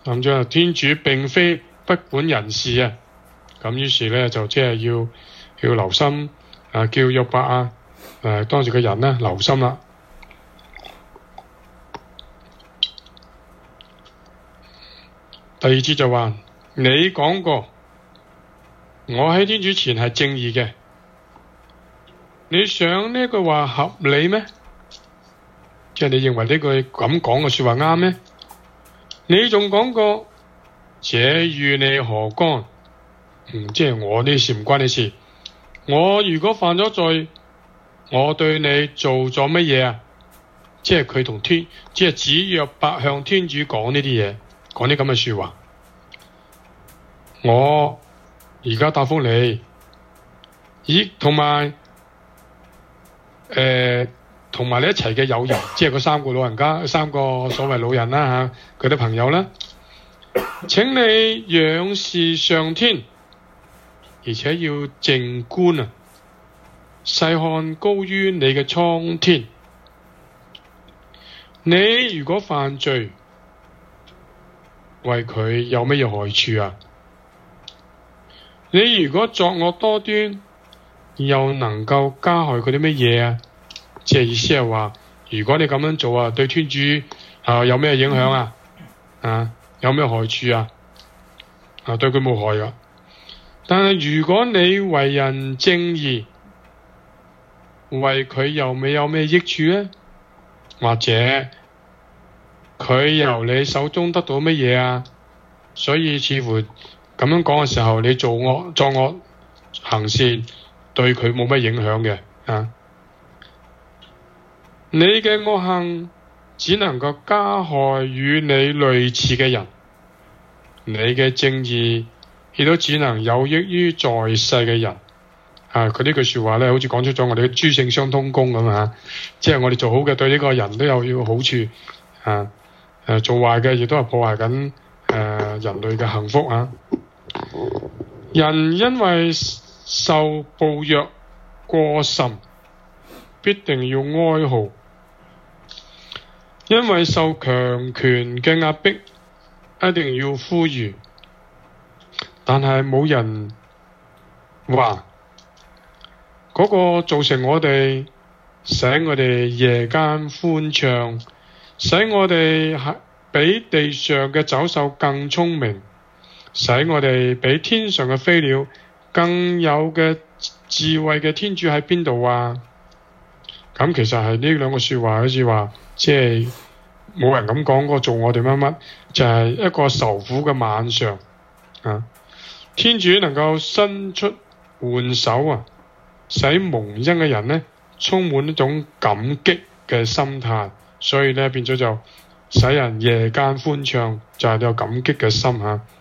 咁就天主並非不管人事啊，咁於是咧就即係要留心叫約伯當時嘅人咧留心啦。第二節就話：你講過，我喺天主前係正義嘅。你想呢句話合理咩？即係你認為呢句咁講嘅說話啱咩？你仲講過，這與你何干？即係我呢事唔關你事。我如果犯咗罪，我對你做咗乜嘢啊？即係佢同即係指約伯向天主講呢啲嘢，講啲咁嘅說話。我而家答覆你，同埋你一齊嘅友人，即係嗰三個老人家，三個所謂老人啦吓，佢啲朋友啦，請你仰視上天，而且要靜觀啊，細看高於你嘅蒼天。你如果犯罪，為佢有乜嘢害處啊？你如果作惡多端，又能夠加害佢啲乜嘢啊？即係意思係話，如果你咁樣做啊，對天主有咩影響啊？有咩害處啊？對佢冇害噶。但係如果你為人正義，為佢又未有咩益處呢？或者佢由你手中得到乜嘢啊？所以似乎咁樣講嘅時候，你作惡行善，對佢冇乜影響嘅你嘅惡行只能夠加害與你類似嘅人，你嘅正義亦都只能有益於在世嘅人。佢呢句說話咧，好似講出咗我哋嘅諸聖相通功咁即係我哋做好嘅對呢個人都有好處做壞嘅亦都係破壞緊人類嘅幸福人因為受暴虐過甚，必定要哀號；因為受強權嘅壓迫，一定要呼籲。但係冇人話嗰個造成我哋，使我哋夜間歡暢，使我哋比地上嘅走獸更聰明，使我哋比天上嘅飛鳥更有嘅智慧嘅天主喺邊度啊？咁其實係呢兩個說話，好似話即係冇人咁講過做我哋乜乜，就係一個愁苦嘅晚上天主能夠伸出援手使蒙恩嘅人呢充滿一種感激嘅心態，所以呢變咗就使人夜間歡暢，就係有感激嘅心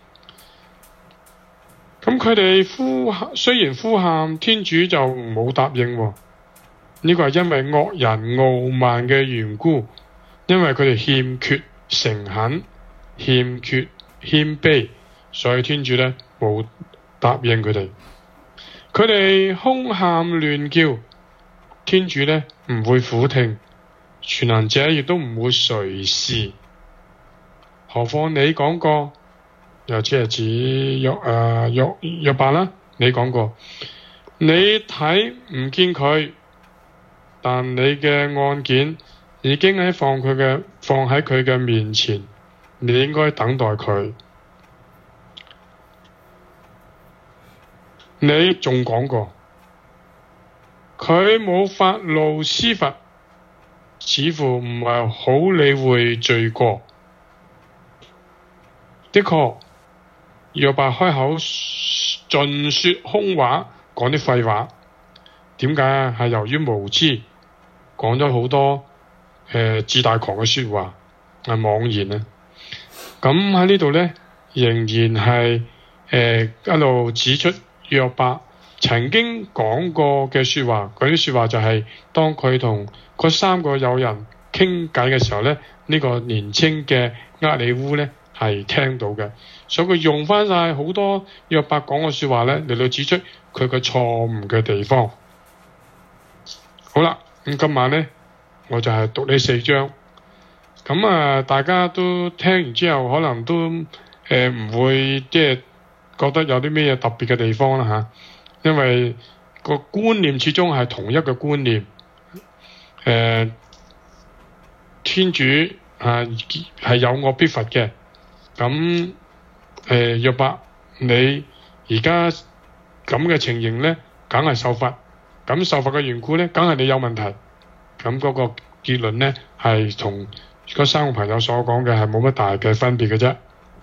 咁佢哋雖然呼喊，天主就冇答應呢個係因為惡人傲慢嘅緣故，因為佢哋欠缺誠懇，欠缺謙卑，所以天主呢冇答應佢哋。佢哋兇喊亂叫，天主呢唔會俯聽，全能者亦都唔會垂視。何況你講過，又即係指約伯啦，你講過，你睇唔見佢，但你嘅案件已經放喺佢嘅面前，你應該等待佢。你仲講過，佢冇發怒施罰，似乎唔係好理會罪過。的確，約伯開口盡說空話，講啲廢話。點解啊？係由於無知，講咗好多自大狂嘅說話，妄言咁喺呢度呢，仍然係一路指出約伯曾經講過嘅說話。嗰啲說話就係當佢同嗰三個友人傾偈嘅時候呢，呢個年青嘅厄里烏呢係聽到嘅，所以佢用翻晒好多約伯講嘅說話呢嚟到指出佢嘅錯誤嘅地方。好啦，咁今晚呢，我就係讀呢4章。 咁啊，大家都聽完之後，可能都唔會即係覺得有啲咩特別嘅地方啦嚇，因為個觀念始終係同一個觀念。天主係有我必罰嘅。咁約伯，你而家咁嘅情形咧，梗係受罰。咁受罰嘅緣故咧，梗係你有問題。咁嗰個結論咧，係同嗰三個朋友所講嘅係冇乜大嘅分別嘅啫。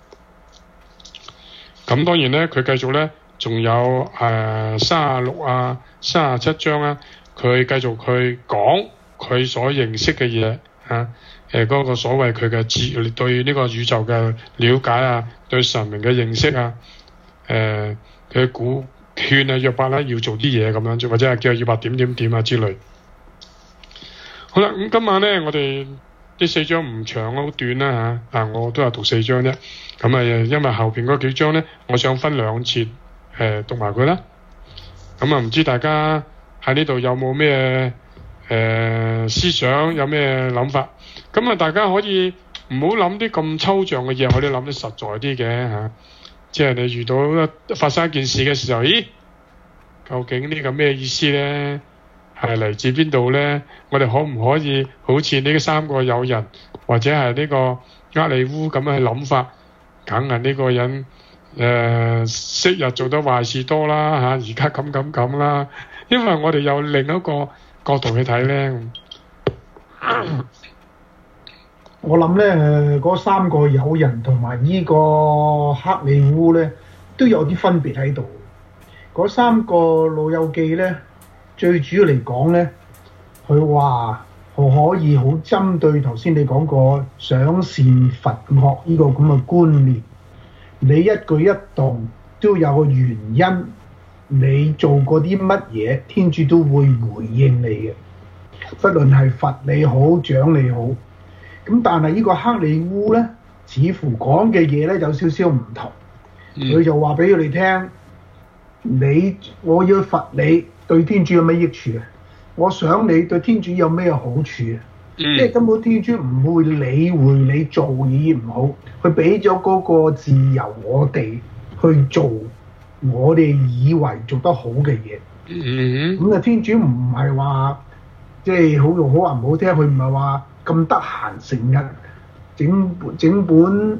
咁當然咧，佢繼續咧，仲有36啊、37章啊，佢繼續去講佢所認識嘅嘢嚇。嗰個所謂佢嘅對呢個宇宙嘅了解啊，對神明嘅認識啊，佢鼓勸約伯啦要做啲嘢咁樣，或者係叫約伯點啊之類。好啦，咁今晚咧，我哋呢4章唔長好短啦嚇，我都係讀4章啫。咁啊，因為後邊嗰幾章咧，我想分2節讀埋佢啦。咁啊，唔知大家喺呢度有冇咩思想，有咩諗法？咁啊，大家可以唔好諗啲咁抽象嘅嘢，可以諗啲實在啲嘅嚇。即係你遇到發生一件事嘅時候，咦？究竟呢個咩意思咧？係嚟自邊度咧？我哋可唔可以好似呢3個友人，或者係呢個厄利烏咁樣去諗法？梗係呢個人昔日做得壞事多啦嚇，而家咁啦。因為我哋有另一個角度去睇咧。 我諗咧，嗰3個友人同埋呢個克里烏咧，都有啲分別喺度。嗰3個老友記咧，最主要嚟講咧，佢話可以好針對頭先你講過賞善罰惡呢個咁嘅觀念。你一舉一動都有個原因，你做過啲乜嘢，天主都會回應你嘅，不論係罰你好，獎你好。咁但係呢個克里烏咧，似乎講嘅嘢咧有少少唔同。佢就話俾佢哋聽，我要罰你，對天主有咩益處啊？我想你對天主有咩好處啊？即係根本天主唔會理會你做嘢唔好，佢俾咗嗰個自由我哋去做我哋以為做得好嘅嘢。咁啊，天主唔係話即係好話唔好聽，佢唔係話咁得閒成日整本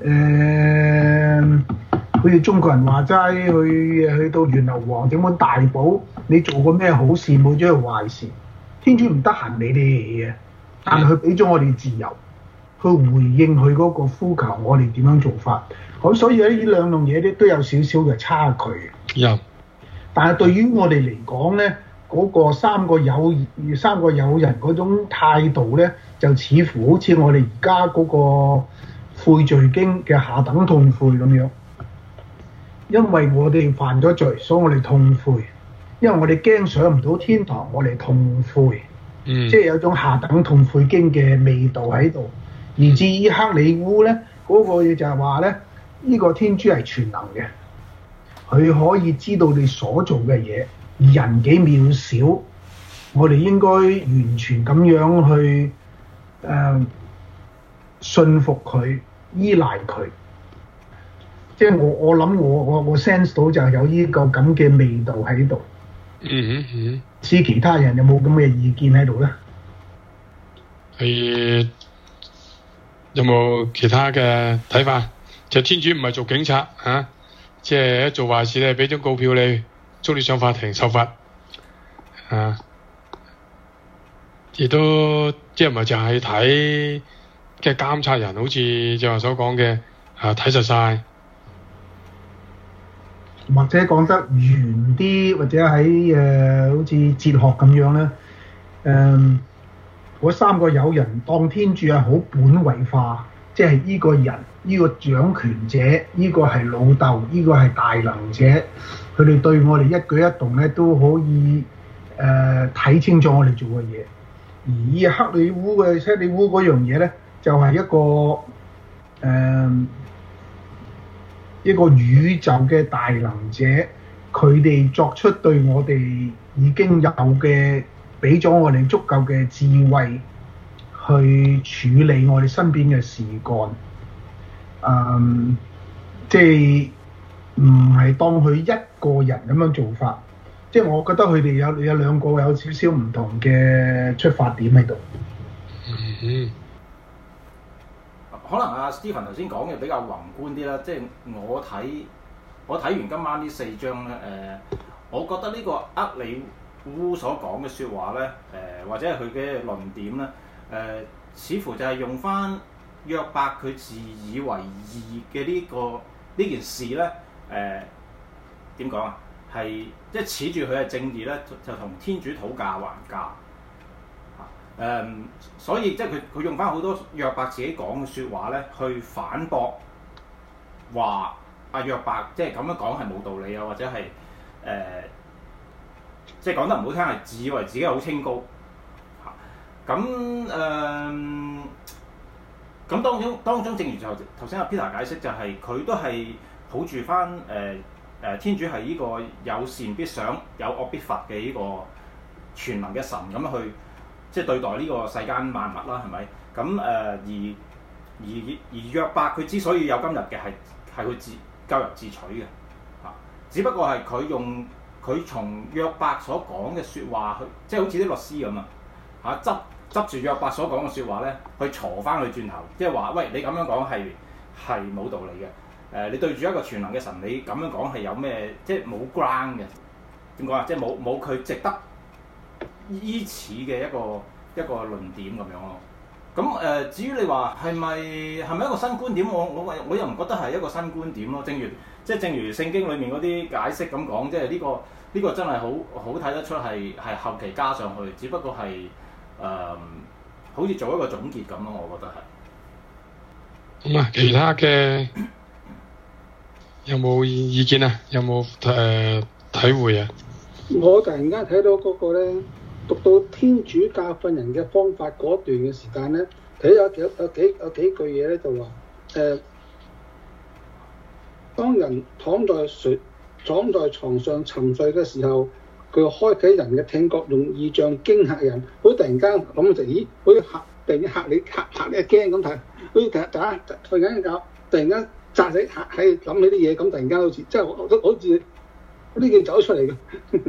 好似中國人話齋去到源流王整本大簿，你做過咩好事冇咗係壞事？天主唔得閒理你哋嘅，但係佢俾咗我哋自由去回應佢嗰個呼求，我哋點樣做法？咁所以呢兩樣嘢咧都有少少嘅差距。但係對於我哋嚟講咧，嗰個三個友人嗰種態度咧，就似乎好似我哋而家嗰個悔罪經嘅下等痛悔咁樣。因為我哋犯咗罪，所以我哋痛悔。因為我哋驚上唔到天堂，我哋痛悔。即係有種下等痛悔經嘅味道喺度。而至於克里烏咧，嗰個嘢就係話咧，呢個天主係全能嘅，佢可以知道你所做嘅嘢，人幾渺小，我哋應該完全咁樣去信服佢，依賴佢。即係我諗我 sense 到就係有呢個咁嘅味道喺度。知其他人有冇咁嘅意見喺度咧？ 有冇其他嘅睇法？就天主唔係做警察嚇，即係一做壞事咧，俾張告票你，捉你上法庭受罰啊！亦都即係唔係就係睇嘅監察人，好似正話所講嘅睇實晒。 或者講得圓啲，或者喺好似哲學咁樣咧，嗰三個友人當天主係好本位化，即係呢個人，呢個掌權者，呢個係老豆，呢個係大能者，佢哋對我哋一舉一動咧都可以睇清楚我哋做嘅嘢。而呢克里烏嗰樣嘢咧，就係一個宇宙嘅大能者，佢哋作出對我哋已經有嘅，俾咗我哋足夠嘅智慧， 去處理我哋身邊嘅事幹，即係唔係當佢一個人咁樣做法，即係我覺得佢哋有兩個有少少唔同嘅出發點喺度。 可能阿 Stephen 頭先講嘅比較宏觀啲啦，即係我睇完今晚呢4章咧，我覺得呢個厄里烏所講嘅説話咧，或者係佢嘅論點咧，似乎就係用翻約伯佢自以為義嘅呢件事咧，點講啊？係即係恃住佢係正義咧，就同天主討價還價。所以即係佢用翻好多約伯自己講嘅説話咧，去反駁話阿約伯即係咁樣講係冇道理啊，或者係即係講得唔好聽係自以為自己好清高嚇。咁當中正如頭先阿 Peter 解釋，就係佢都係抱住翻天主係呢個有善必賞有惡必罰嘅呢個全能嘅神咁樣去。即係對待呢個世間萬物啦，係咪？咁而約伯佢之所以有今日嘅係佢咎由自取嘅嚇，只不過係佢從約伯所講嘅説話去，即係好似啲律師咁啊嚇，執住約伯所講嘅説話咧，去鋤翻佢轉頭，即係話喂，你咁樣講係冇道理嘅。你對住一個全能嘅神，你咁樣講係有咩？即係冇 ground 嘅，點講啊？即係冇佢值得依此嘅一個論點咁樣咯。咁至於你話係咪一個新觀點？我又唔覺得係一個新觀點咯。正如聖經裡面嗰啲解釋咁講，即係呢個真係好睇得出係後期加上去，只不過係好似做一個總結咁咯。我覺得係。咁啊， 其他嘅有冇意見啊？有冇體會啊？ 我突然間睇到嗰個咧。讀到天主教訓人嘅方法嗰段嘅時間咧，睇有幾句嘢咧，就話當人躺在床上沉睡嘅時候，佢開啟人嘅聽覺，用異象驚嚇人。好突然間諗就咦，好似突然間嚇你一驚咁睇，好似大家瞓緊覺，突然間扎死嚇喺諗起啲嘢，咁突然間好似即係好似呢件走出嚟嘅。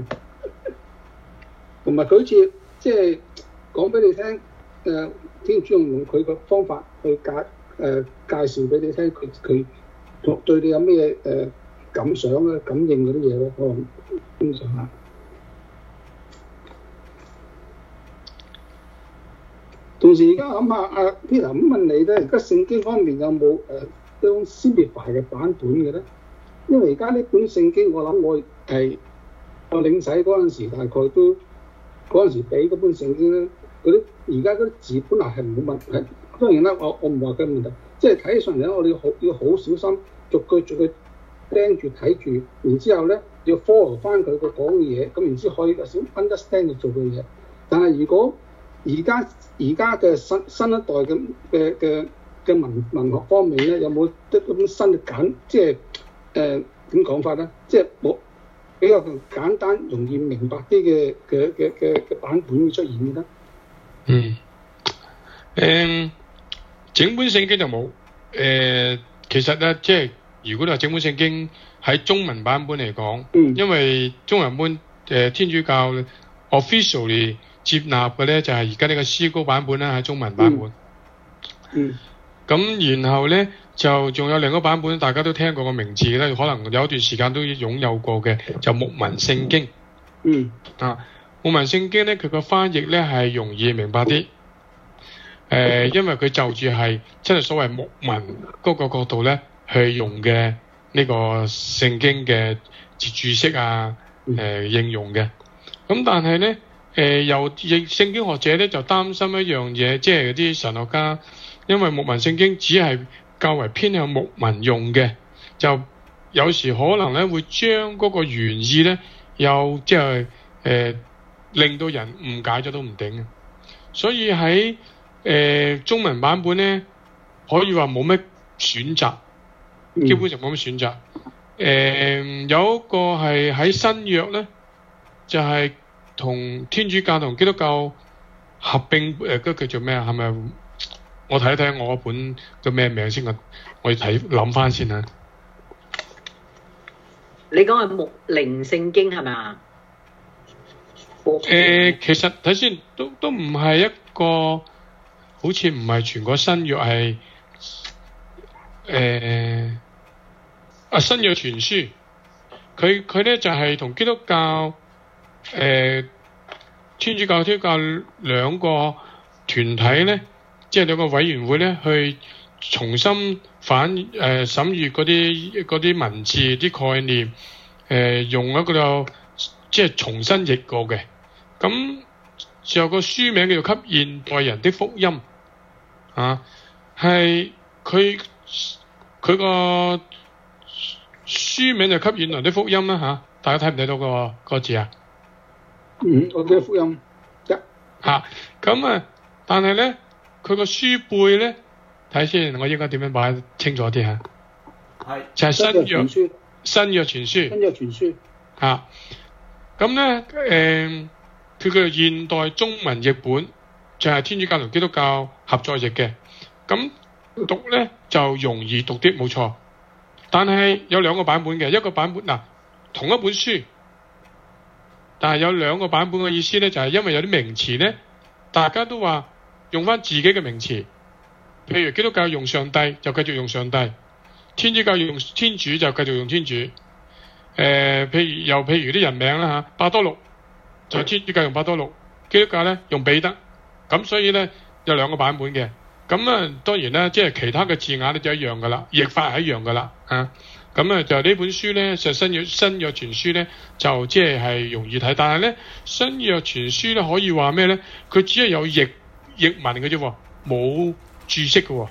同埋佢好似即係講俾你聽，天主用佢個方法去介紹俾你聽，佢對你有咩感想咧、感應嗰啲嘢咧，可能經常下。同時而家諗下，阿 Peter 咁問你咧，而家聖經方面有冇一種 simplify 嘅版本嘅咧？因為而家呢本聖經，我諗我領洗嗰陣時，大概都。嗰陣時俾嗰本聖經咧，而家嗰啲字本來係冇問題。當然啦，我唔話佢問題，即係睇上嚟咧，我哋要好小心，逐句盯住睇住，然之後咧要 follow 翻佢個講嘅嘢，咁然之後可以有少 understand 佢做嘅嘢。但係如果而家嘅新一代嘅文學方面咧，有冇一種新嘅簡，即係點講法咧？即係冇。比較簡單、容易明白啲嘅版本會出現嘅。 整本聖經就冇。其實咧，即係如果你話整本聖經喺中文版本嚟講，因為中文版天主教 officially 接納嘅咧就係而家呢個思高版本啦，係中文版本。咁然後咧就仲有另一個版本，大家都聽過個名字咧，可能有一段時間都擁有過嘅，就牧民聖經。牧民聖經咧，佢個翻譯咧係容易明白啲。因為佢就住係真係所謂牧民嗰個角度咧去用嘅呢個聖經嘅注釋啊，應用嘅。咁但係咧，由聖經學者咧就擔心一樣嘢，即係嗰啲神學家。因為牧民聖經只係較為偏向牧民用嘅，就有時可能咧會將嗰個原意咧又即係令到人誤解咗都唔定嘅。所以喺中文版本咧可以話冇乜選擇，基本上冇乜選擇。有一個係喺新約咧，就係同天主教同基督教合併嗰叫做咩啊？係咪？我睇一睇我本叫咩名先啊！我要諗翻先啊！ 你講係牧靈聖經係咪啊？ 其實睇先都唔係一個，好似唔係全個新約係新約全書，佢咧就係同基督教天主教、基督教兩個團體咧，即係兩個委員會咧，去重新審閱嗰啲文字、啲概念，用一個即係重新譯過嘅。咁就有個書名叫做《給現代人的福音》啊，係佢個書名就《給現代人的福音》啦嚇，大家睇唔睇到個字啊？ 我嘅福音一咁啊，但係咧佢個書背咧，睇先，我應該點樣擺清楚啲嚇？ 係就係新約全書嚇。咁咧佢叫現代中文譯本，就係天主教同基督教合作譯嘅。咁讀咧就容易讀啲，冇錯。但係有兩個版本嘅，一個版本同一本書，但係有兩個版本嘅意思咧，就係因為有啲名詞咧，大家都話用翻自己嘅名詞。譬如基督教用上帝就繼續用上帝，天主教用天主就繼續用天主。譬如啲人名啦嚇，伯多祿就天主教用伯多祿，基督教咧用彼得，咁所以咧有兩個版本嘅。咁啊當然啦，即係其他嘅字眼咧就一樣噶啦，譯法係一樣噶啦咁啊就呢本書咧就新約全書咧就即係容易睇，但係咧新約全書咧可以話咩咧？佢只係有譯文嘅啫，冇注釋嘅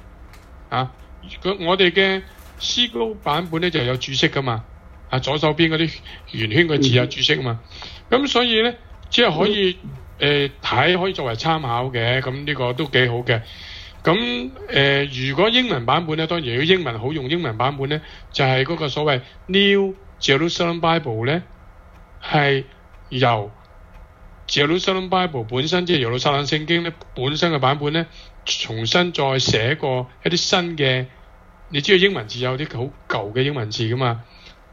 我哋嘅思高版本咧就有注釋噶嘛。左手邊嗰啲圓圈嘅字有注釋啊嘛，咁所以咧即係可以睇，可以作為參考嘅，咁呢個都幾好嘅。咁如果英文版本咧，當然如果英文好用，英文版本咧就係嗰個所謂 New Jerusalem Bible 咧，係由 Jerusalem Bible 本身即係耶路撒冷聖經咧本身嘅版本咧，重新再寫過一啲新嘅，你知道英文字有啲好舊嘅英文字噶嘛？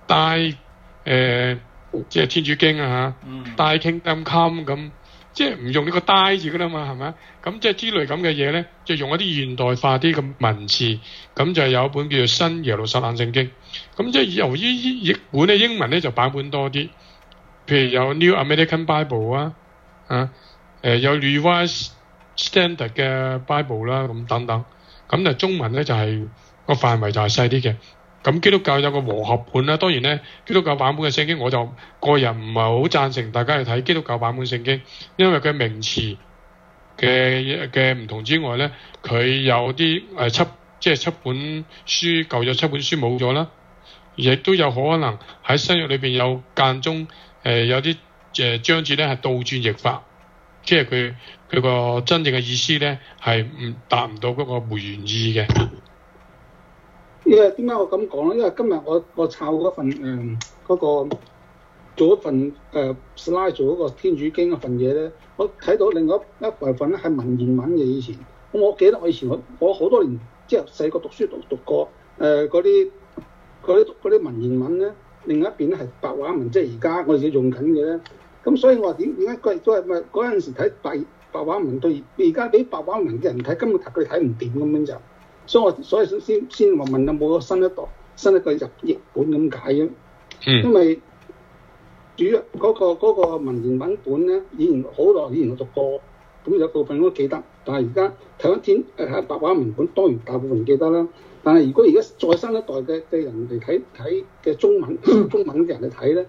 即係天主經大 Kingdom Come 咁，即係唔用呢個大字噶啦嘛，係咪？咁即係之類咁嘅嘢咧，就用一啲現代化啲嘅文字，咁就有一本叫做新耶路撒冷聖經。咁即係由於譯本咧英文咧就版本多啲，譬如有 New American Bible 有 Revised Standard 嘅 Bible 啦，咁等等。咁就中文咧就係個範圍就係細啲嘅。咁基督教有個和合本啦，當然咧基督教版本嘅聖經我就個人唔係好贊成大家去睇基督教版本聖經，因為佢名詞嘅唔同之外咧，佢有啲七本書舊約7本書冇咗啦，亦都有可能喺新約裏邊有間中有啲章節咧係倒轉譯法，即係佢個真正嘅意思咧係達唔到嗰個回原意嘅。 因為點解我咁講咧？因為今日我抄嗰份嗰個做一份slide 做嗰個天主經嗰份嘢咧，我睇到另外一部分咧係文言文嘅以前。咁我記得我以前我好多年即係細個讀書讀過嗰啲文言文咧，另一邊咧係白話文，即係而家我哋用緊嘅咧。咁所以我話點解佢都係咪嗰陣時睇白話文對而家俾白話文嘅人睇，根本佢哋睇唔掂咁樣就。所以先話問有冇個新一個入譯本咁解嘅。因為主要嗰個文言文本咧，以前好耐以前我讀過，咁有部分我都記得，但係而家睇翻白話文本，當然大部分記得啦。但係如果而家再新一代嘅人嚟睇嘅中文嘅人嚟睇咧，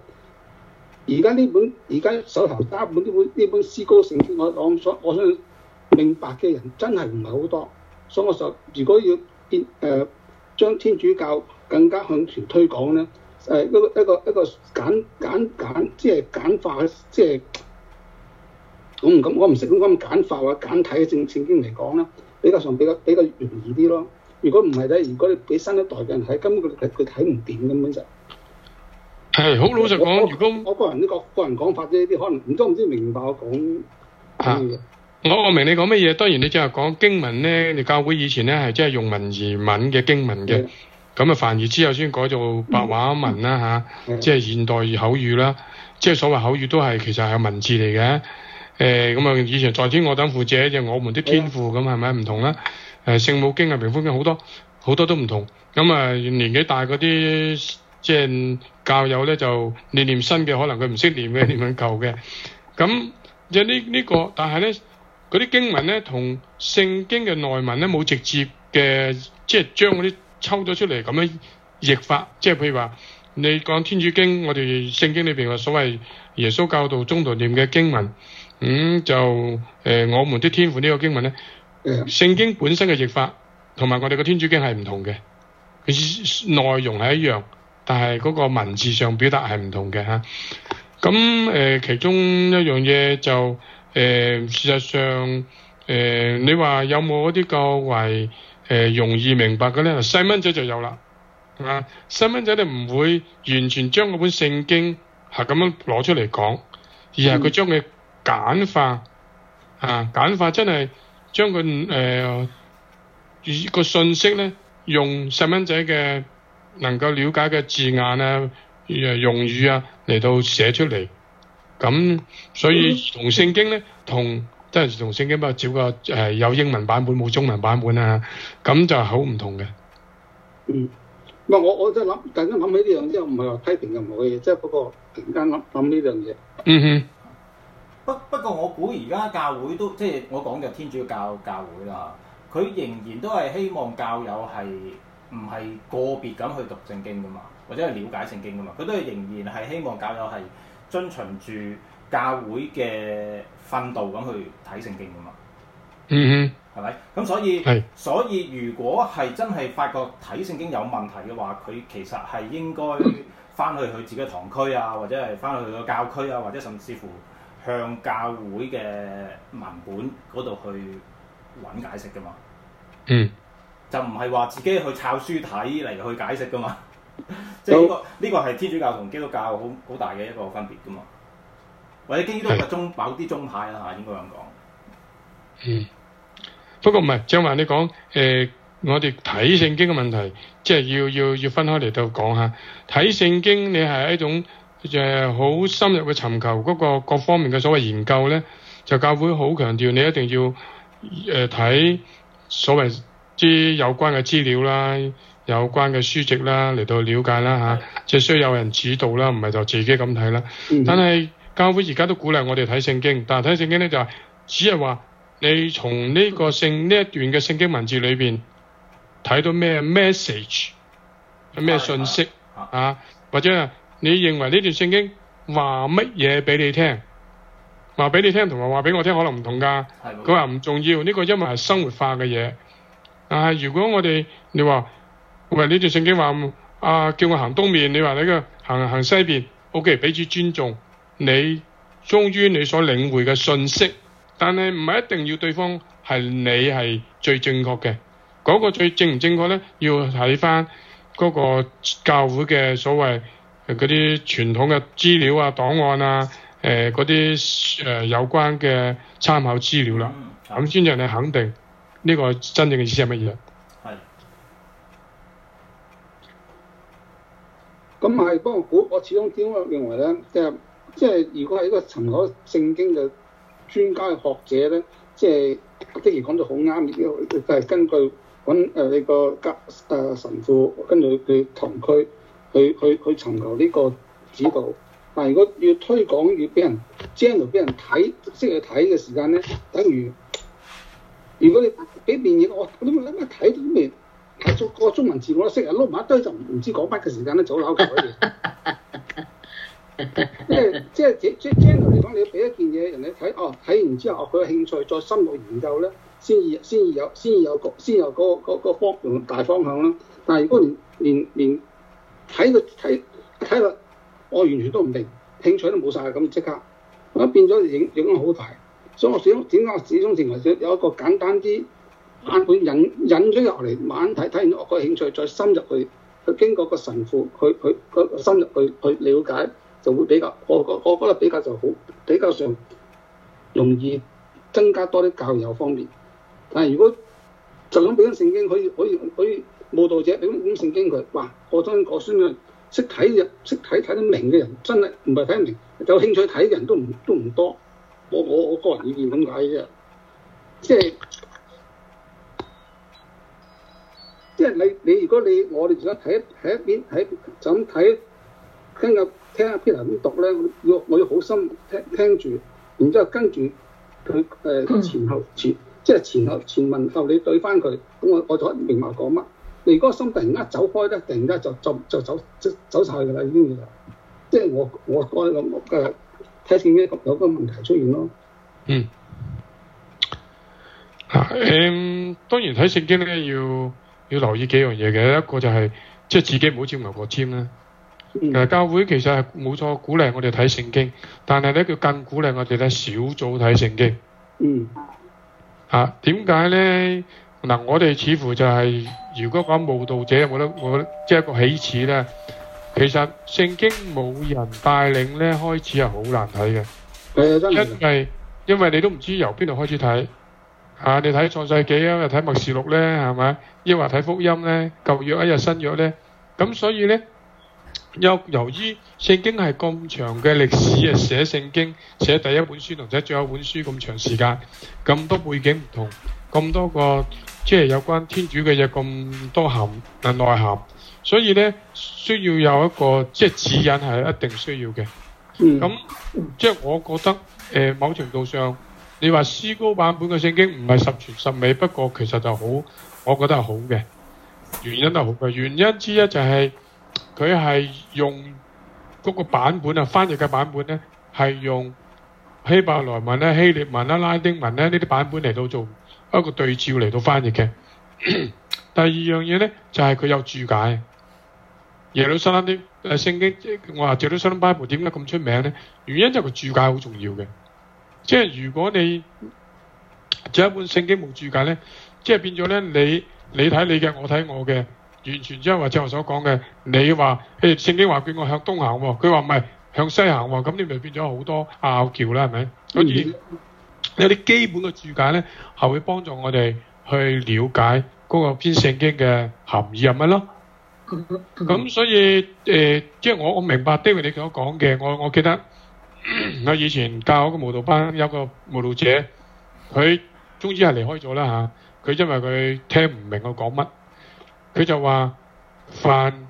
而家手頭揸本呢本思高聖經，我相信明白嘅人真係唔係好多。所以我就如果要將天主教更加向前推廣咧，一個簡即係簡化，即係我唔識咁簡化或簡體嘅聖經嚟講咧，比較容易啲咯。如果唔係咧，如果你俾新一代嘅人睇，根本佢睇唔掂根本就係好老實講。如果我個人講法啫，啲可能唔知明白我講嘅嘢。 我明你講乜嘢，當然你淨係講經文咧，你教會以前咧係即係用文言文嘅經文嘅，咁啊梵語之後先改做白話文啦嚇，即係現代口語啦，即係所謂口語都係其實係文字嚟嘅。咁啊，以前在天我等父者就我們的天父咁係咪唔同啦？聖母經啊、平福經好多都唔同。咁啊，年紀大嗰啲即係教友咧，就你念新嘅，可能佢唔識念嘅，念緊舊嘅。咁即係呢個，但係咧嗰啲經文咧，同聖經嘅內文咧冇直接嘅，即係將嗰啲抽咗出嚟咁樣譯法。即係譬如話，你講天主經，我哋聖經裏邊嘅所謂耶穌教導中途念嘅經文。我們的天父呢個經文咧，聖經本身嘅譯法同埋我哋嘅天主經係唔同嘅，佢內容係一樣，但係嗰個文字上表達係唔同嘅嚇。咁其中一樣嘢就事實上你話有冇一啲較為容易明白嘅咧？細蚊仔就有啦，啊細蚊仔咧唔會完全將嗰本聖經係咁樣攞出嚟講，而係佢將佢簡化簡化真係將佢個信息咧，用細蚊仔嘅能夠了解嘅字眼啊、用語啊嚟到寫出嚟。咁所以同聖經咧，即係同聖經不過只不過有英文版本冇中文版本啊，咁就好唔同嘅。 我真係突然間諗起呢樣嘢，唔係話批評任何嘅嘢，即係不過突然間諗呢樣嘢。 不過我估而家教會都即係我講嘅天主教會啦，佢仍然都係希望教友係唔係個別咁去讀聖經噶嘛，或者係了解聖經噶嘛，佢都係仍然係希望教友係遵循住教會嘅訓導咁去睇聖經噶嘛。係咪？咁所以如果係真係發覺睇聖經有問題嘅話，佢其實係應該翻去佢自己嘅堂區啊，或者係翻去佢個教區啊，或者甚至乎向教會嘅文本嗰度去揾解釋噶嘛。就唔係話自己去抄書睇嚟去解釋噶嘛。即係呢個係天主教同基督教好大嘅一個分別噶嘛。或者基督嘅某啲宗派啦嚇，應該咁講。 不過唔係，正話你講我哋睇聖經嘅問題，即係要分開嚟到講下。睇聖經你係一種好深入嘅尋求嗰個各方面嘅所謂研究咧，就教會好強調你一定要睇所謂啲有關嘅資料啦、有關嘅書籍啦嚟到了解啦嚇，即係需要有人指導啦，唔係就自己咁睇啦。但係教會而家都鼓勵我哋睇聖經，但係睇聖經咧就係只係話你從呢一段嘅聖經文字裏邊睇到咩 message 咩信息或者你認為呢段聖經話乜嘢俾你聽？話俾你聽同埋話俾我聽可能唔同㗎。佢話唔重要，呢個因為係生活化嘅嘢。如果你話喂呢段聖經話叫我行東面，你話你個行西邊 ，OK， 彼此尊重，你忠於你所領會嘅信息，但係唔係一定要對方係你係最正確嘅。嗰個最正唔正確咧，要睇翻嗰個教會嘅所謂嗰啲傳統嘅資料啊、檔案啊、嗰啲有關嘅參考資料啦，咁先至你肯定呢個真正嘅意思係乜嘢？ 咁係，不過我始終點認為咧，即係如果係一個尋求聖經嘅專家嘅學者咧，即係的而講到好啱，就係根據揾你個神父，跟住佢堂區去尋求呢個指導。但係如果要推廣，要俾人 channel 俾人睇，識去睇嘅時間咧，等於如果你俾面嘢我點解睇到面？睇個中文字我都識，撈埋一堆就唔知講乜嘅時間咧，早扭球嘅。即係 channel 嚟講，你要俾一件嘢人哋睇，睇完之後佢有興趣再深入研究咧，先有個大方向啦。但係如果連睇落，我完全都唔明，興趣都冇晒，咁即刻，咁變咗影響好大。所以我始終認為有一個簡單啲版本引咗入嚟，慢睇完我個興趣，再深入去經過個神父，佢深入去了解，就會比較我覺得比較就好，比較上容易增加多啲教友方面。但係如果就咁俾緊聖經，可以慕道者俾咁聖經佢，哇！我當我孫啊，識睇睇得明嘅人，真係唔係睇得明，有興趣睇嘅人都唔多。我個人意見咁解啫，即係你如果我哋而家睇一邊睇就咁睇，聽阿 Peter 咁讀咧，我要好心聽住，然之後跟住佢前文後理對翻佢，咁我就明白講乜。你如果心突然間走開咧，突然間就走晒㗎啦，已經即係我嘅睇聖經有個問題出現咯。 當然睇聖經咧要留意幾樣嘢嘅，一個就係即係自己唔好沾牛角尖啦。教會其實係冇錯鼓勵我哋睇聖經，但係咧佢更鼓勵我哋咧小組睇聖經。點解咧？嗱，我哋似乎就係、如果講慕道者冇得即係一個起始咧，其實聖經冇人帶領咧，開始係好難睇嘅。因為你都唔知由邊度開始睇。你睇創世紀啊，又睇默示錄咧，係咪？抑或睇福音咧，舊約一日新約咧，咁所以咧，由於聖經係咁長嘅歷史啊，寫聖經寫第一本書同寫最後一本書咁長時間，咁多背景唔同，咁多個即係有關天主嘅嘢咁多內涵，所以咧需要有一個即係指引係一定需要嘅。咁即係我覺得某程度上。你話詩高版本嘅聖經唔係十全十美，不過其實就好，我覺得係好嘅。原因係好嘅，原因之一就係佢係用嗰個版本啊，翻譯嘅版本咧係用希伯來文咧、希臘文啦、拉丁文咧呢啲版本嚟到做一個對照嚟到翻譯嘅。第二樣嘢咧就係佢有注解。耶路撒冷啲聖經，我話耶路撒冷 Bible 點解咁出名咧？原因就係佢注解好重要嘅。即係如果你有一本聖經冇注解咧，即係變咗咧，你睇你嘅，我睇我嘅，完全即係或者我所講嘅，你話聖經話叫我向東行喎，佢話唔係向西行喎，咁你咪變咗好多拗撬啦，係咪？所以有啲基本嘅注解咧，係會幫助我哋去了解嗰個篇聖經嘅含義係乜咯。咁所以即係我明白 David 你所講嘅，我記得。我以前教嗰個慕道班有個慕道者，佢終於係離開咗啦嚇。佢因為佢聽唔明我講乜，佢就話：凡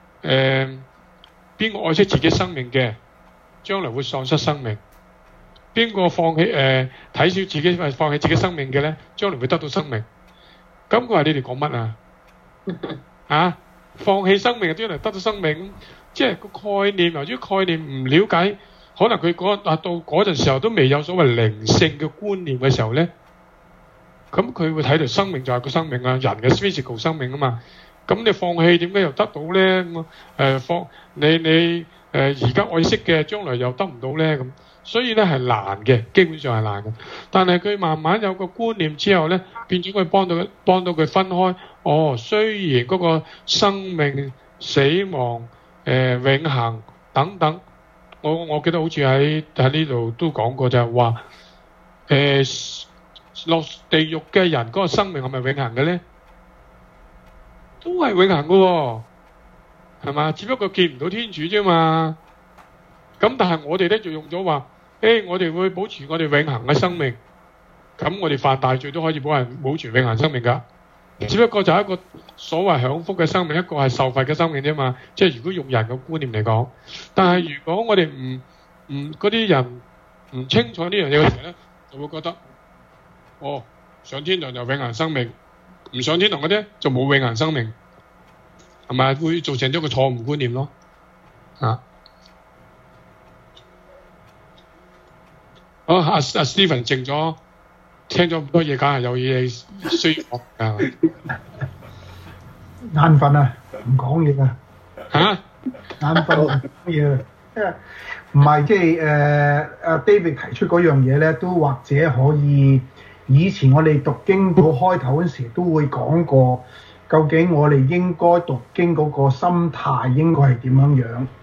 邊個愛惜自己生命嘅，將來會喪失生命；邊個放棄睇小自己放棄自己生命嘅咧，將來會得到生命。咁佢話：你哋講乜啊？放棄生命將來得到生命，即係個概念，由於概念唔了解。可能佢到嗰陣時候都未有所謂靈性嘅觀念嘅時候咧，咁佢會睇到生命就係個生命啊，人嘅 physical 生命啊嘛。咁你放棄點解又得到咧？咁你而家愛惜嘅，將來又得唔到咧？咁所以咧係難嘅，基本上係難嘅。但係佢慢慢有個觀念之後咧，變咗佢幫到佢分開。雖然嗰個生命、死亡、永恆等等。我記得好似喺呢度都講過，就係話落地獄嘅人嗰個生命係咪永恆嘅咧？都係永恆嘅喎，係嘛？只不過見唔到天主啫嘛。咁但係我哋咧就用咗話，我哋會保持我哋永恆嘅生命。咁我哋犯大罪都可以保存永恆生命㗎。只不過就係一個所謂享福嘅生命，一個係受罰嘅生命啫嘛。即係如果用人嘅觀念嚟講，但係如果我哋嗰啲人唔清楚呢樣嘢嘅時候咧，就會覺得上天堂就永恆生命，唔上天堂嗰啲就冇永恆生命，係咪會造成咗個錯誤觀念咯？好，阿 Stephen 靜咗。聽咗咁多嘢，梗係有嘢需要講㗎。 眼瞓啊，唔講嘢啊。眼瞓唔講嘢，唔係即係阿 David 提出嗰樣嘢咧，都或者可以。以前我哋讀經到開頭嗰時都會講過，究竟我哋應該讀經嗰個心態應該係點樣樣？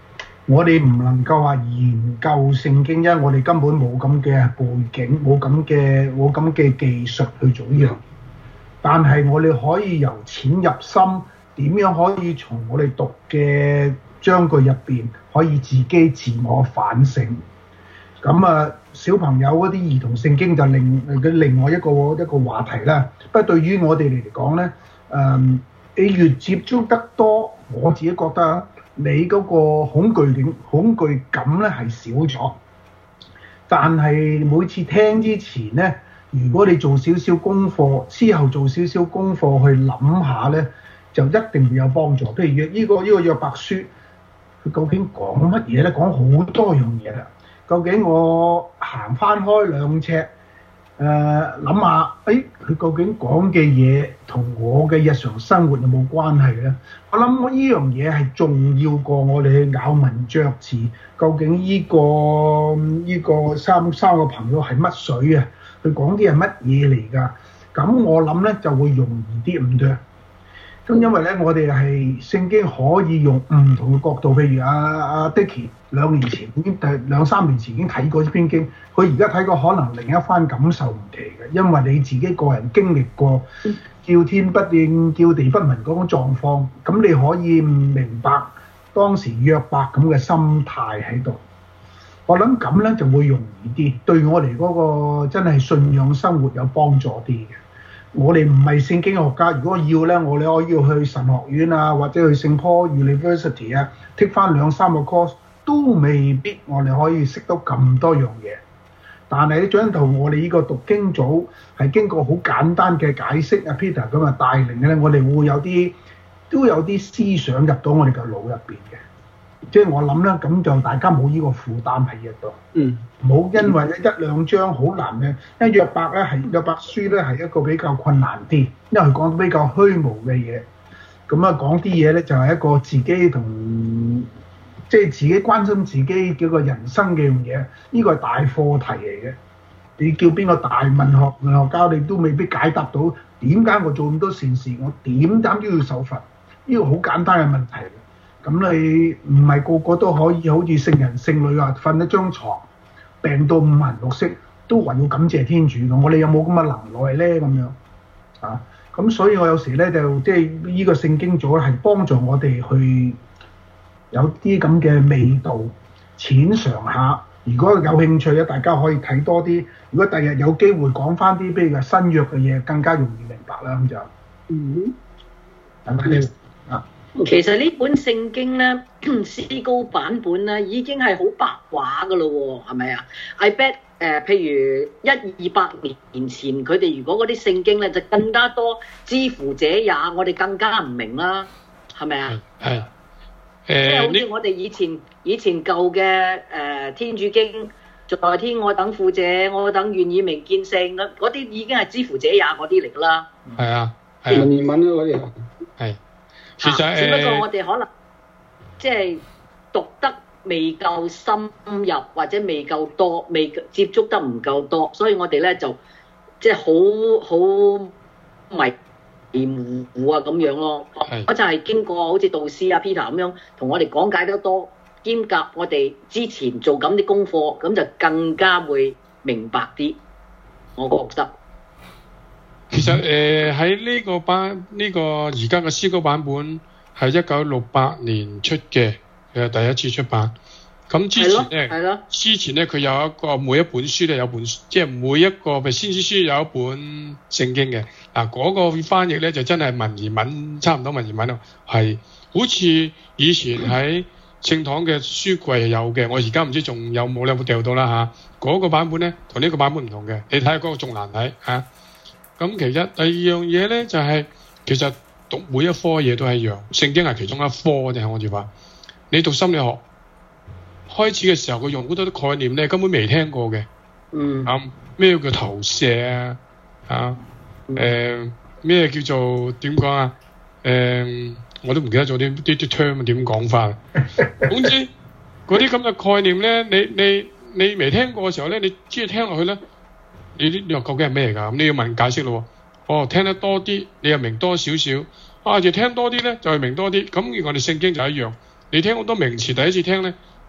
我哋唔能夠話研究聖經，因為我哋根本冇咁嘅背景，冇咁嘅技術去做呢樣。但係我哋可以由淺入深，點樣可以從我哋讀嘅章句入邊可以自己自我反省。咁啊，小朋友嗰啲兒童聖經就另外一個話題啦。不過對於我哋嚟講咧，你越接觸得多，我自己覺得你嗰個恐懼感咧係少咗。但係每次聽之前咧，如果你做少少功課，之後做少少功課去諗下咧，就一定會有幫助。譬如呢個約伯書，佢究竟講乜嘢咧？講好多樣嘢啦。究竟我行翻開兩尺，諗下，佢究竟講嘅嘢同我嘅日常生活有冇關係咧？我諗我呢樣嘢係重要過我哋去咬文嚼字。究竟呢個三個朋友係乜水啊？佢講啲係乜嘢嚟㗎？咁我諗咧就會容易啲咁多。咁因為咧，我哋係聖經可以用唔同嘅角度，譬如阿 Dicky 2-3年前已經睇過呢篇經，佢而家睇過可能另一番感受唔奇嘅，因為你自己個人經歷過叫天不應、叫地不聞嗰種狀況，咁你可以明白當時約伯咁嘅心態喺度。我諗咁咧就會容易啲，對我哋嗰個真係信仰生活有幫助啲嘅。我哋唔係聖經學家，如果要咧，我哋可以去神學院啊，或者去聖 Paul University 啊，take 翻2-3個 course 都未必我哋可以識到咁多樣嘢。但係咧，張圖我哋呢個讀經組係經過好簡單嘅解釋啊 Peter 咁啊帶領嘅咧，我哋會都有啲思想入到我哋嘅腦入邊嘅。即係我諗咧，咁就大家冇呢個負擔喺度。冇因為1-2章好難嘅，因為約伯書咧係一個比較困難啲，因為佢講比較虛無嘅嘢。咁啊講啲嘢咧就係一個自己同即係自己關心自己嘅個人生嘅樣嘢，呢個係大課題嚟嘅。你叫邊個大文學家，你都未必解答到點解我做咁多善事，我點解都要受罰？呢個好簡單嘅問題。咁你唔係個個都可以好似聖人聖女啊，瞓一張床，病到5顏6色，都還要感謝天主嘅。我哋有冇咁嘅能耐咧？咁樣啊？咁所以我有時咧就即係呢個聖經組係幫助我哋去有啲咁嘅味道，淺嘗下。如果有興趣咧，大家可以睇多啲。如果第日有機會講翻啲，譬如話新約嘅嘢，更加容易明白啦。咁就係咪咧？ 其實呢本聖經咧，詩高版本咧已經係好白話噶咯喎，係咪啊 ？I bet 譬如100-200年前，佢哋如果嗰啲聖經咧就更加多之乎者也，我哋更加唔明啦，係咪啊？係。即係好似我哋以前舊嘅天主經，在天我等父者，我等願以明見聖嗰啲已經係之乎者也嗰啲嚟㗎啦。 係啊， 文言文嗰啲係。其實只不過我哋可能即係讀得未夠深入，或者未夠多，未接觸得唔夠多，所以我哋咧就即係好迷糊啊咁樣咯。我就係經過好似導師啊 Peter 咁樣同我哋講解得多，兼夾我哋之前做緊啲功課，咁就更加會明白啲。我覺得。 其實喺呢個而家嘅詩歌版本係1968年出嘅，佢係第一次出版。咁之前咧佢有一個每一本書咧有本，即係每一個譬如先知書有一本聖經嘅。嗱嗰個翻譯咧就真係文言文，差唔多文言文咯，係好似以前喺聖堂嘅書櫃有嘅。我而家唔知仲有冇，你有冇掉到啦嚇？嗰個版本咧同呢個版本唔同嘅，你睇下嗰個仲難睇嚇。咁其實第二樣嘢咧就係、其實讀每一科嘢都係一樣，聖經係其中一科啫。我哋話你讀心理學開始嘅時候，佢用好多啲概念咧根本未聽過嘅。咩叫投射啊？咩叫做點講啊？我都唔記得咗啲 term 點講法。總之嗰啲咁嘅概念咧，你未聽過嘅時候咧，你只係聽落去咧。你話究竟係咩嚟㗎？咁你要問解釋咯。哦，聽得多啲，你又明多少少。就聽多啲咧，就係明多啲。咁我哋聖經就一樣。你聽好多名詞，第一次聽咧，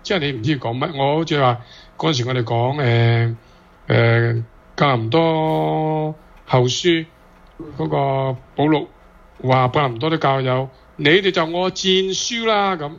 即係你唔知講乜。我好似話嗰陣時我哋講格林多後書嗰個保祿話格林多啲教友，你哋就我戰書啦咁，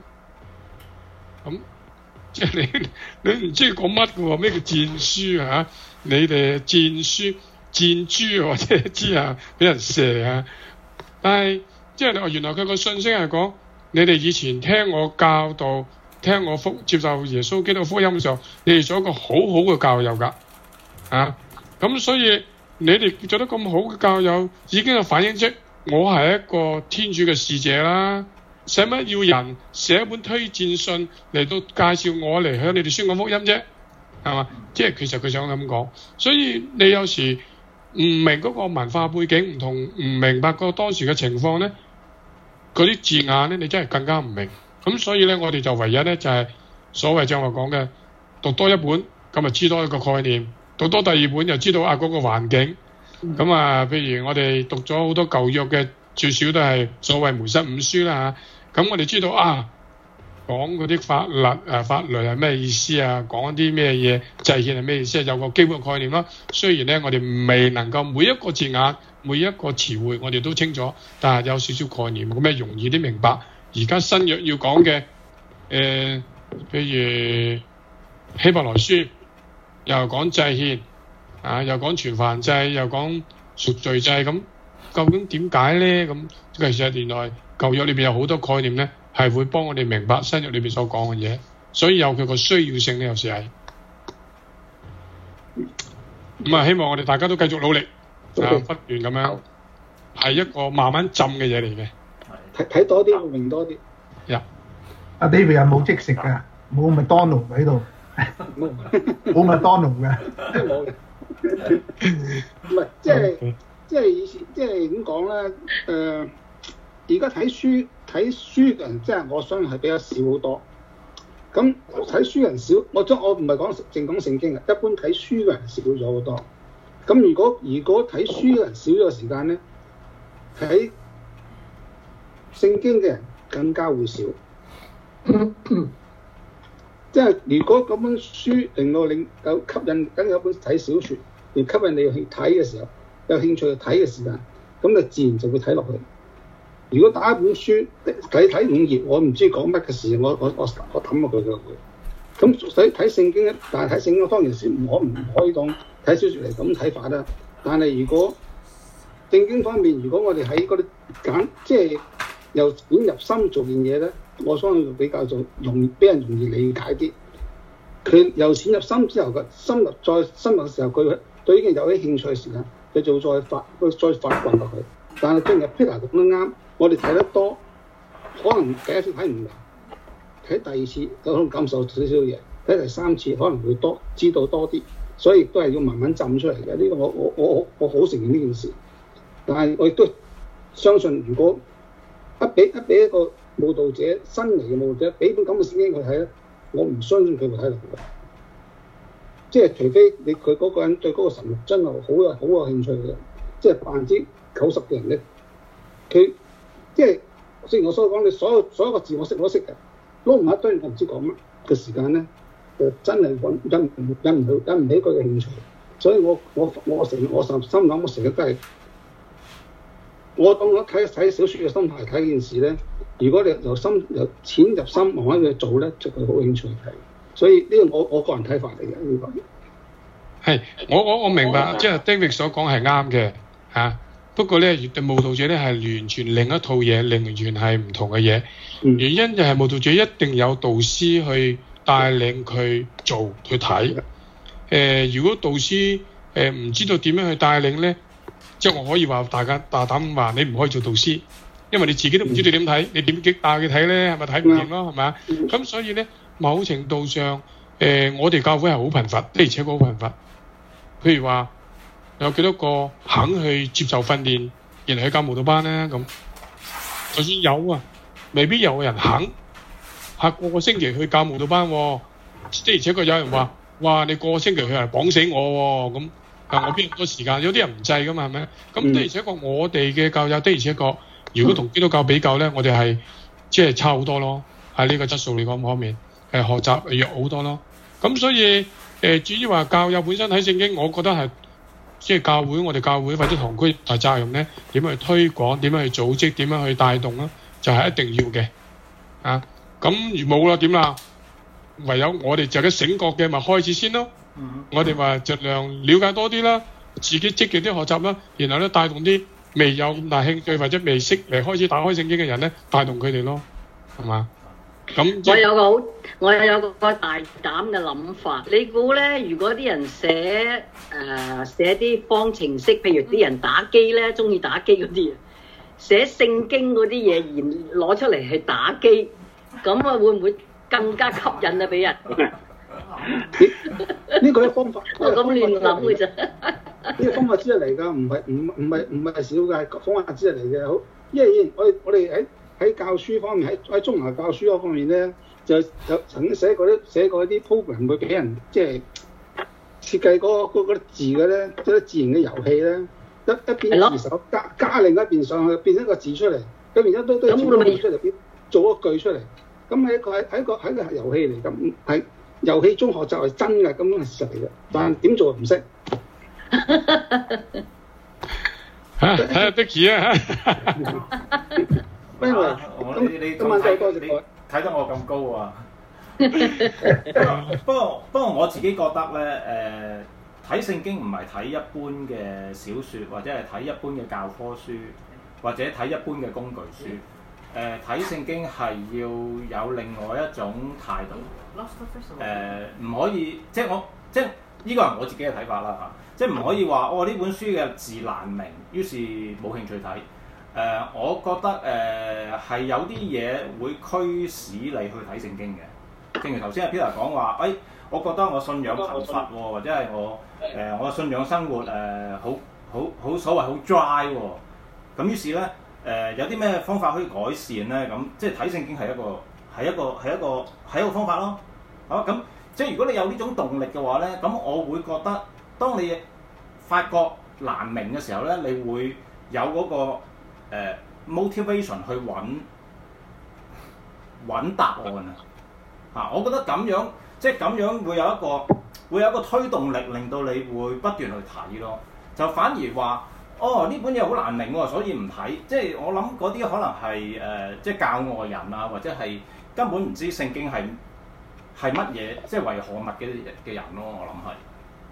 即係你唔知講乜嘅喎？咩叫戰書啊？你哋戰書戰豬或者知啊，俾人射啊！但係即係你話原來佢個信息係講，你哋以前聽我教導，聽我接受耶穌基督福音嘅時候，你哋做一個好好嘅教友㗎啊！咁所以你哋做得咁好嘅教友，已經係反映出我係一個天主嘅使者啦。使乜要人寫一本推薦信嚟到介紹我嚟向你哋宣講福音啫？係嘛？即係其實佢想咁講。所以你有時唔明嗰個文化背景唔同，唔明白個當時嘅情況咧，嗰啲字眼咧，你真係更加唔明。咁所以咧，我哋就唯一咧就係所謂正話講嘅，讀多一本咁咪知多一個概念，讀多第二本就知道嗰個環境。咁啊，譬如我哋讀咗好多舊約嘅，最少都係所謂梅瑟五書啦嚇。咁我哋知道講嗰啲法律係咩意思啊？講啲咩嘢祭獻係咩意思啊？有個基本概念啦。雖然咧，我哋未能夠每一個字眼、每一個詞彙我哋都清楚，但係有少少概念，咁咩容易啲明白。而家新約要講嘅，譬如希伯來書又講祭獻又講全燔祭，又講贖罪祭，咁究竟點解咧？咁其實原來舊約裏邊有好多概念咧，係會幫我哋明白新約裏邊所講嘅嘢，所以有佢個需要性咧，有時係。咁希望我哋大家都繼續努力，不斷咁樣，係一個慢慢浸嘅嘢嚟嘅。 睇多啲，明多啲。 阿 David 又冇即食㗎，冇麥當勞喺度，冇麥當勞嘅。 冇嘅。唔係，即係以前，即係點講咧？而家睇書嘅人，即係我相信係比較少好多。咁睇書嘅人少，我唔係淨講聖經嘅，一般睇書嘅人少咗好多。咁如果睇書嘅人少咗嘅時間咧，睇聖經嘅人更加會少。即係如果嗰本書令到你有吸引，跟有本睇小説，而吸引你去睇嘅時候，有興趣去睇嘅時間，咁就自然就會睇落去。如果打一本書睇5頁，我唔知講乜嘅事，我抌落佢就會。咁所以睇聖經咧，但係睇聖經當然是唔可以當睇小説嚟咁睇法啦。但係如果聖經方面，如果我哋喺嗰啲即係由淺入深做件嘢咧，我相信比較俾人容易理解啲。佢由淺入深之後嘅深入再深入嘅時候，佢對呢件有啲興趣嘅時間，佢就再發掘落去。但係正如 Peter 講得啱，我哋睇得多，可能第一次睇唔明，睇第二次可能感受少少嘢，睇第三次可能會知道多啲，所以都係要慢慢浸出嚟嘅。呢個我好承認呢件事，但係我亦都相信，如果俾一個慕道者新嚟嘅慕道者俾本咁嘅聖經佢睇咧，我唔相信佢會睇落去。即係除非佢嗰個人對嗰個神學真係好有興趣嘅，即係90%嘅人咧，佢即係正如我所講，你所有個字我都識嘅，撈埋一堆我唔知講乜嘅時間咧，就真係引唔起佢嘅興趣。所以我心諗，我成日都係我當我睇小説嘅心態睇件事咧，如果你由淺入深慢慢去做咧，就會好興趣睇。所以呢個我個人睇法嚟嘅呢個。 係，我明白，即係 David 所講係啱嘅嚇。不過咧，慕道者咧係完全另一套嘢，完全係唔同嘅嘢。原因就係慕道者一定有導師去帶領佢做去睇。如果導師唔知道點樣去帶領咧，即係我可以話大家大膽話，你唔可以做導師，因為你自己都唔知你點睇，你點帶佢睇咧，係咪睇唔掂咯？係咪啊？咁所以咧，某程度上，我哋教會係好貧乏，的而且確好貧乏。譬如話，有幾多個肯去接受訓練，然後去教慕道班咧？咁就算有啊，未必有人肯。個個星期去教慕道班，的而且確有人話：哇，你個個星期去係綁死我喎！咁，但我邊咁多時間？有啲人唔制噶嘛，係咪？咁的而且確，我哋嘅教友的而且確，如果同基督教比較咧，我哋係即係差好多咯。喺呢個質素嚟講方面， 學習弱好多咯。咁所以至於話教友本身睇聖經，我覺得係即係我哋教會或者堂區大責任咧，點樣去推廣，點樣去組織，點樣去帶動啦，就係一定要嘅啊。咁如冇啦點啦？唯有我哋就嘅醒覺嘅咪開始先咯。我哋話盡量了解多啲啦，自己積極啲學習啦，然後咧帶動啲未有咁大興趣或者未識嚟開始打開聖經嘅人咧，帶動佢哋咯，係嘛？咁我有個大膽嘅諗法，你估咧？如果啲人寫啲方程式，譬如啲人打機咧，中意打機嗰啲啊，寫聖經嗰啲嘢而攞出嚟去打機，咁啊會唔會更加吸引啊俾人？ 呢個係方法， 我咁亂諗嘅啫。 呢個方法之一嚟㗎，唔係少㗎，方法之一嚟嘅。好，因為我哋喺教書方面，喺中學教書嗰方面咧，就曾經寫過啲 program 會俾人即係設計嗰啲字嘅咧，即係自然嘅遊戲咧，一邊字首加另一邊上去，變一個字出嚟，咁然之後都做一個字出嚟，做一句出嚟。咁係一個遊戲嚟，咁係遊戲中學習係真嘅，咁樣係事實嚟嘅，但係點做唔識。 睇下 Dicky 啊！ 因為你今晚真係多謝你睇得我咁高啊！不過我自己覺得咧，睇聖經唔係睇一般嘅小説，或者係睇一般嘅教科書，或者睇一般嘅工具書。睇聖經係要有另外一種態度。唔可以即係呢個係我自己嘅睇法啦嚇，即係唔可以話呢本書嘅字難明，於是冇興趣睇。我覺得係有啲嘢會驅使你去睇聖經嘅。正如頭先阿 Peter 講話，我覺得我信仰貧乏喎，或者係我信仰生活好所謂好 dry 喎。咁於是咧有啲咩方法可以改善咧？咁即係睇聖經係一個方法咯。咁即係如果你有呢種動力嘅話咧，咁我會覺得當你發覺難明嘅時候咧，你會有嗰個motivation 去揾答案啊！我覺得咁樣即係咁樣會有一個推動力，令到你會不斷去睇咯。就反而話呢本嘢好難明喎，所以唔睇。即係我諗嗰啲可能係即係教外人啊，或者係根本唔知聖經係乜嘢，即係為何物嘅人咯。我諗係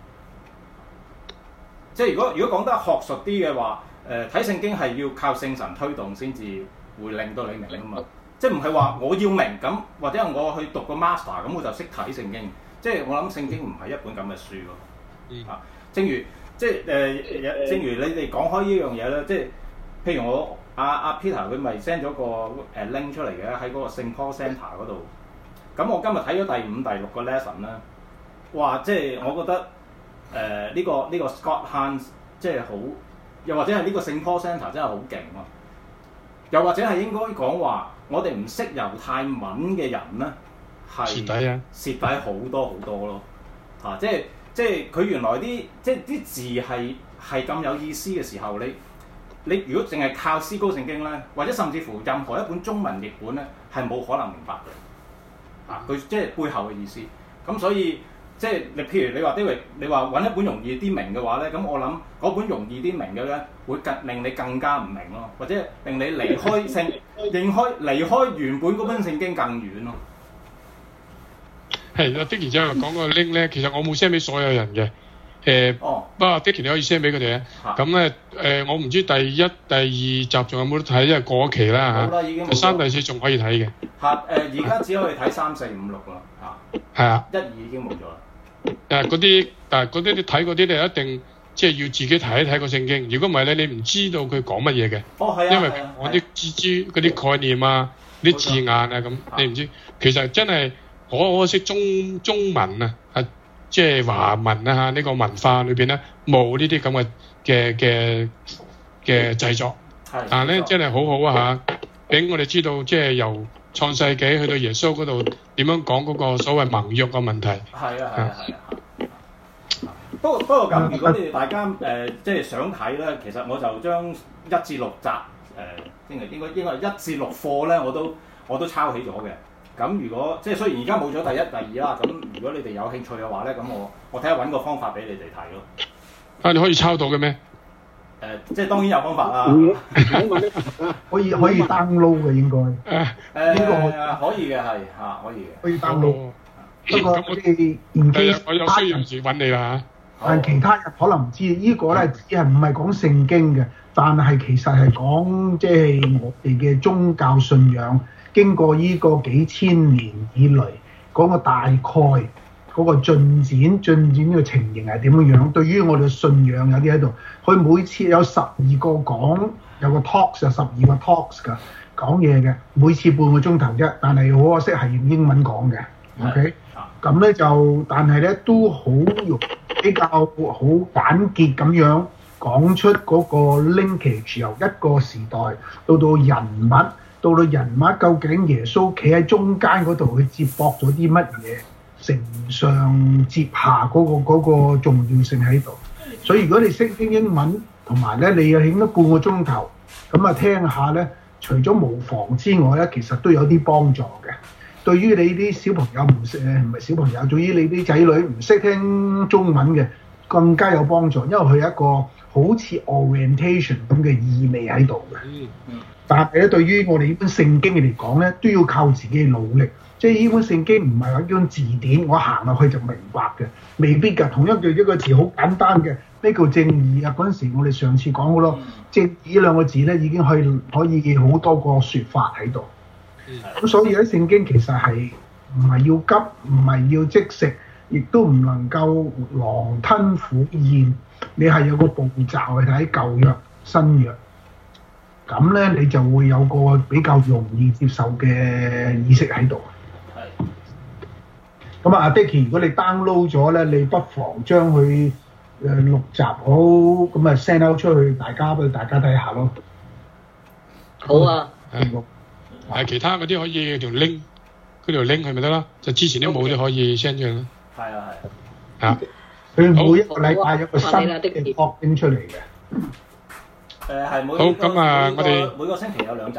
即係如果講得學術啲嘅話。睇聖經係要靠聖神推動先至會令到你明啊嘛，即係唔係話我要明咁，或者我去讀個 master 咁我就識睇聖經，即係我諗聖經唔係一本咁嘅書咯。正如你哋講開呢樣嘢咧，即係譬如我阿 Peter 佢咪 send 咗個link 出嚟嘅喺嗰個聖 Paul Center 嗰度，咁我今日睇咗第5、第6個 lesson 啦，哇！即係我覺得呢個 Scott Hahn 即係好。又或者係呢個聖 Paul Center 真係好勁喎，又或者係應該講話，我哋唔識猶太文嘅人咧，係蝕底好多好多咯，即係佢原來啲字係咁有意思嘅時候，你如果淨係靠思高聖經咧，或者甚至乎任何一本中文譯本咧，係冇可能明白嘅，佢即係背後嘅意思，咁所以。即係譬如你話 David，你話揾一本容易啲明嘅話咧，咁我諗嗰本容易啲明嘅咧，會令你更加唔明咯，或者令你離開原本嗰本聖經更遠咯。 係啊，Dicky 姐講個 link 咧，其實我冇 send 俾所有人嘅。不過 Dicky 你可以 send 俾佢哋啊。咁咧我唔知第1、第2集仲有冇得睇，因為過期啦嚇。第3、第4仲可以睇嘅。 而家只可以睇3、4、5、6啦嚇。係啊。1、2已經冇咗啦。 但係嗰啲你睇嗰啲咧，一定即係要自己睇一睇個聖經。如果唔係咧，你唔知道佢講乜嘢嘅。係啊。因為我啲蜘蛛嗰啲概念啊、啲字眼啊咁，你唔知。其實真係可惜中文啊，即係華文啊呢個文化裏邊咧冇呢啲咁嘅製作。但係咧真係好好啊嚇，俾我哋知道即係由創世紀去到耶穌嗰度點樣講嗰個所謂盟約嘅問題。係啊。 不過咁，如果你哋大家即係想睇咧，其實我就將1至6集應該1至6課咧，我都抄起咗嘅。 咁如果即係雖然而家冇咗第一、第二啦，咁如果你哋有興趣嘅話咧，咁我睇下揾個方法俾你哋睇咯。 啊，你可以抄到嘅咩？ 即係當然有方法啦。 可以 download 嘅應該。 應該可以嘅係嚇，可以嘅。 可以 download。不過咁我有需要時揾你啦嚇。 但其他人可能唔知，呢個咧只係唔係講聖經嘅，但係其實係講即係我哋嘅宗教信仰經過呢個幾千年以嚟嗰個大概嗰個進展呢個情形係點樣樣？對於我哋嘅信仰有啲喺度，佢每次有12個講，有個 talks 有12個 talks 㗎講嘢嘅，每次半個鐘頭啫，但係好可惜係用英文講嘅 ，OK？咁咧就，但係咧都好比較好簡潔咁樣講出嗰個 linkage 由一個時代到人物，到人物究竟耶穌企喺中間嗰度去接駁咗啲乜嘢，承上接下嗰個重要性喺度。所以如果你識聽英文，同埋咧你又興咗半個鐘頭，咁啊聽下咧，除咗無妨之外咧，其實都有啲幫助嘅。對於你啲小朋友唔係小朋友，對於你啲仔女唔識聽中文嘅，更加有幫助，因為佢有一個好似 orientation 咁嘅意味喺度嘅。但係咧，對於我哋呢本聖經嚟講咧，都要靠自己努力。即係呢本聖經唔係話一張字典，我行落去就明白嘅，未必㗎。同一句一個字好簡單嘅，咩叫正義啊？嗰陣時我哋上次講嘅咯，正義兩個字咧已經可以好多個説法喺度。咁所以喺聖經其實係唔係要急，唔係要即食，亦都唔能夠狼吞虎咽。你係有個步驟去睇舊約、新約，咁咧你就會有個比較容易接受嘅意識喺度。咁啊，阿 Dicky，如果你 download 咗咧，你不妨將佢6集好，咁啊 send out 出去，俾大家睇下咯。 好啊。 其他嗰啲可以條 link，嗰條 link 係咪得啦？就之前啲冇都可以 send 出嚟啦。 係啊。 佢每一個禮拜有個新嘅 topic 出嚟嘅。 係好，咁啊，我哋每個星期有2集。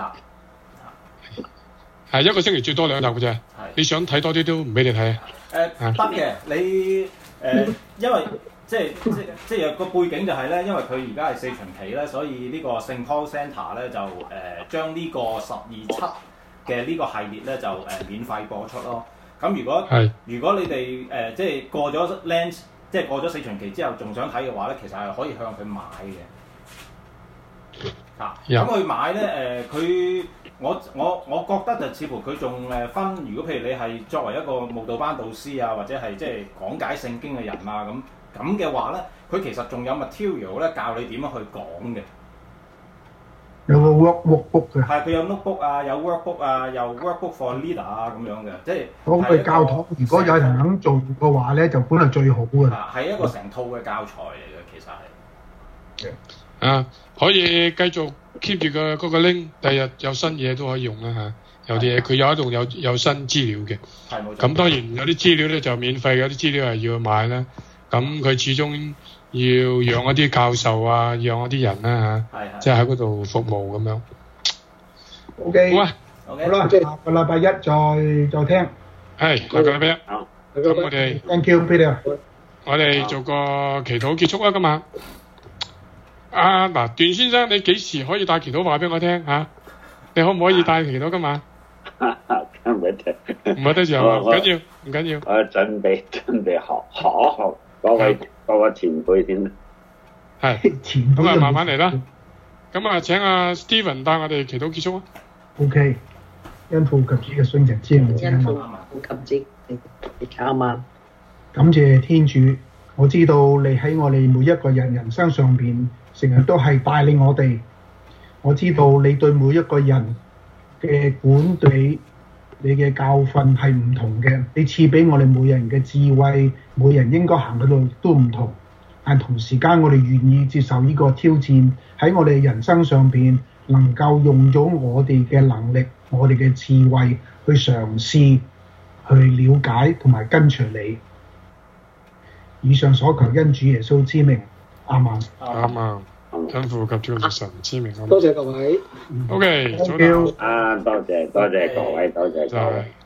係一個星期最多2集嘅啫。你想睇多啲都唔俾你睇。 得嘅，你因為即係個背景就係咧，因為佢而家係4旬期咧，所以呢個聖 Paul Center 咧就將呢個12/7嘅呢個系列咧就免費播出咯。咁如果你哋即係過咗 Lent， 即係過咗4旬期之後仲想睇嘅話咧，其實係可以向佢買嘅。咁佢買咧我覺得就似乎佢仲分，如果譬如你係作為一個慕道班導師啊，或者係即係講解聖經嘅人啊咁嘅話咧，佢其實仲有 material 咧教你點樣去講嘅。 有個 workbook 嘅。係， 佢有 notebook 啊，有 workbook 啊，有 workbook for leader 啊咁樣嘅，即係。 講句教堂，如果有人肯做嘅話咧，就本來最好嘅。 係一個成套嘅教材嚟嘅，其實係。 可以繼續 keep 住嗰個 link， 第日有新嘢都可以用啦嚇。有啲嘢佢有一度有新資料嘅。係冇錯。咁當然有啲資料咧就免費，有啲資料係要買啦。咁佢始終要養一啲教授啊，養一啲人啦嚇，即係喺嗰度服務咁樣。 OK， 好啊， 好啦，下個禮拜一再聽。 係，下個禮拜一。 好。 咁我哋 Thank you, Peter。 我哋做個祈禱結束啊，今晚。嗱，段先生，你幾時可以帶祈禱話俾我聽嚇？你可唔可以帶祈禱今晚？ 唔得， 唔得就唔緊要，唔緊要。 我準備好嗰個前輩先啦。 係，咁啊，慢慢嚟啦。咁啊，請阿 Steven 帶我哋祈禱結束啊。 OK，因父及子嘅聖神之名， 因父及子嘅啱啱。 感謝天主，我知道你喺我哋每一個人生上邊，成日都係帶領我哋。我知道你對每一個人嘅管理，你嘅教訓係唔同嘅。你賜俾我哋每人嘅智慧，每人應該行嘅路都唔同。但同時間，我哋願意接受呢個挑戰，喺我哋人生上邊能夠用咗我哋嘅能力、我哋嘅智慧去嘗試去了解同埋跟隨你。以上所求因主耶穌之名，阿們。 阿們。因父及子及神之名。 多謝各位。 OK，早唞。 多謝各位，多謝各位。